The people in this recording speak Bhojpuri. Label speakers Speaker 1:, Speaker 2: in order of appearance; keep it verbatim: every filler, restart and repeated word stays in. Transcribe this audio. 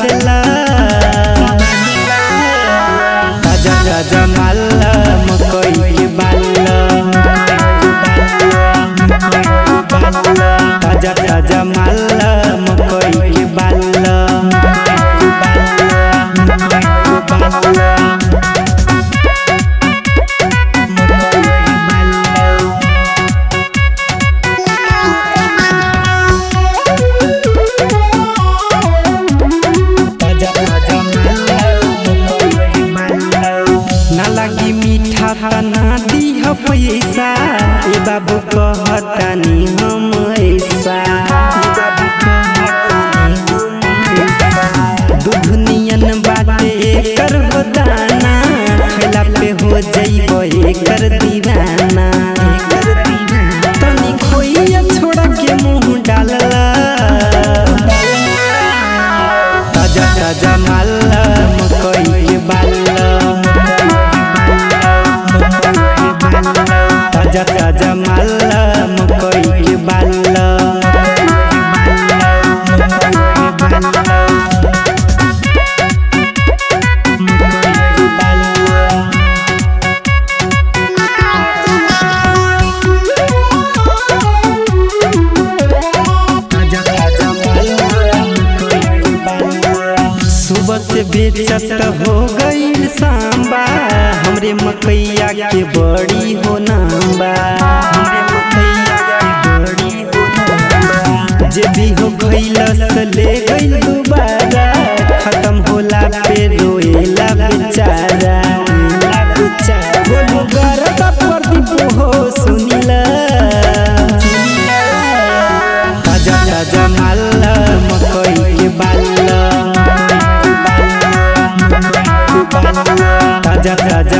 Speaker 1: देला ताजा ताजा माल मकई के बाल ताजा ताजा माल मकई के बाल ना दीह पैसा ए बाबू कहतानी हम ऐसा दूध नियन बाटे एकर हो दाना खैला पे हो जइबो एकर दीवाना तनी खोइया छोड़ा के मुंह डालला ताजा ताजा माल मकई के बाल ताजा ताजा माल मकई के बाल सुबह से बेचत हो गईल सांबा हमरे मकैया के बड़ी हो नाम्बा हमरे मकैया के बड़ी हो नाम्बा जे भी हो गईलस ले गईल दोबारा खत्म होला पे रोएला बेचारा गोलू गरदा प्रदीप हो सुनिला ताजा ताजा माल मकई के बाल ताजा ताजा